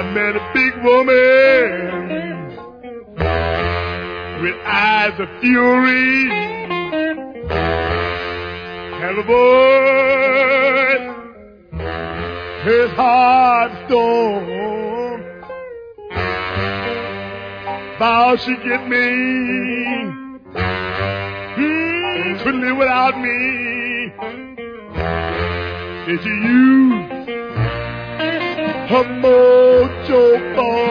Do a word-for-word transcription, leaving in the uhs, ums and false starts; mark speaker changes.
Speaker 1: met a big woman with eyes of fury. And the boy, his heart stone. Vow she get me, hmm, to live without me. Did you use her mojo phone?